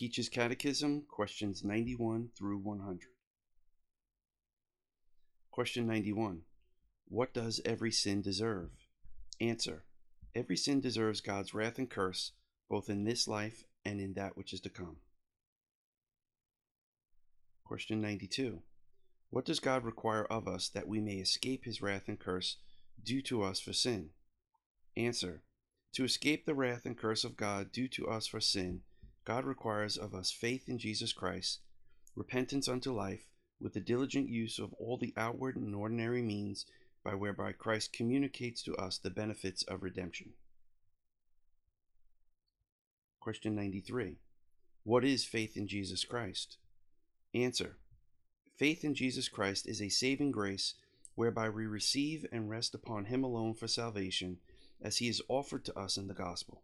Keach's Catechism, questions 91 through 100. Question 91. What does every sin deserve? Answer. Every sin deserves God's wrath and curse, both in this life and in that which is to come. Question 92. What does God require of us that we may escape his wrath and curse due to us for sin? Answer. To escape the wrath and curse of God due to us for sin, God requires of us faith in Jesus Christ, repentance unto life, with the diligent use of all the outward and ordinary means by whereby Christ communicates to us the benefits of redemption. Question 93. What is faith in Jesus Christ? Answer. Faith in Jesus Christ is a saving grace whereby we receive and rest upon him alone for salvation, as he is offered to us in the gospel.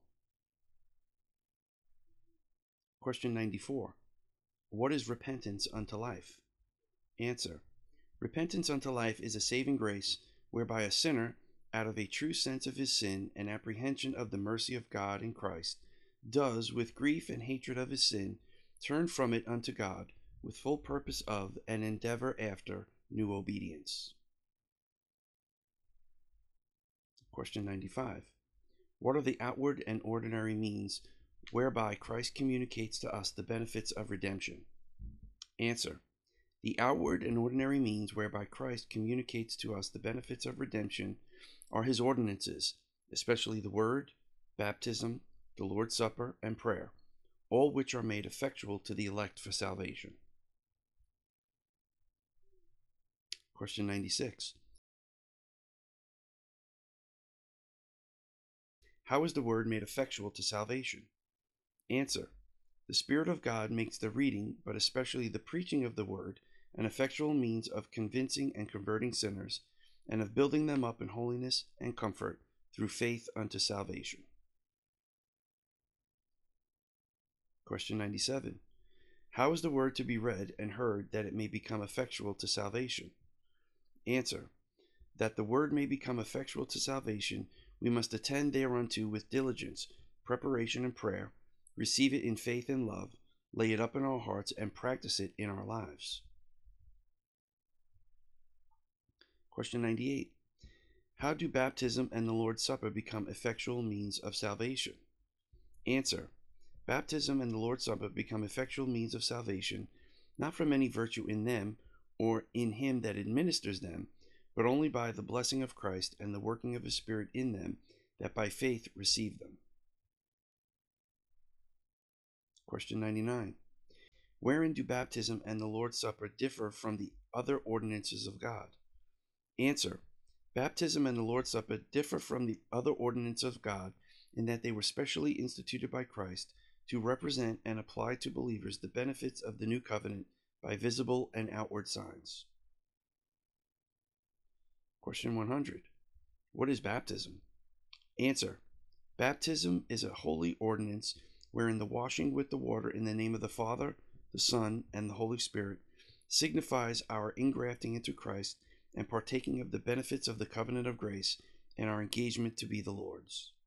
Question 94. What is repentance unto life? Answer. Repentance unto life is a saving grace whereby a sinner, out of a true sense of his sin and apprehension of the mercy of God in Christ, does, with grief and hatred of his sin, turn from it unto God, with full purpose of and endeavor after new obedience. Question 95. What are the outward and ordinary means whereby Christ communicates to us the benefits of redemption? Answer. The outward and ordinary means whereby Christ communicates to us the benefits of redemption are his ordinances, especially the Word, baptism, the Lord's Supper, and prayer, all which are made effectual to the elect for salvation. Question 96. How is the Word made effectual to salvation? Answer. The Spirit of God makes the reading, but especially the preaching of the Word, an effectual means of convincing and converting sinners, and of building them up in holiness and comfort through faith unto salvation. Question 97. How is the Word to be read and heard that it may become effectual to salvation? Answer. That the Word may become effectual to salvation, we must attend thereunto with diligence, preparation, and prayer, receive it in faith and love, lay it up in our hearts, and practice it in our lives. Question 98. How do baptism and the Lord's Supper become effectual means of salvation? Answer. Baptism and the Lord's Supper become effectual means of salvation, not from any virtue in them or in him that administers them, but only by the blessing of Christ and the working of his Spirit in them that by faith receive them. Question 99. Wherein do baptism and the Lord's Supper differ from the other ordinances of God? Answer. Baptism and the Lord's Supper differ from the other ordinances of God in that they were specially instituted by Christ to represent and apply to believers the benefits of the new covenant by visible and outward signs. Question 100. What is baptism? Answer. Baptism is a holy ordinance wherein the washing with the water in the name of the Father, the Son, and the Holy Spirit signifies our ingrafting into Christ and partaking of the benefits of the covenant of grace and our engagement to be the Lord's.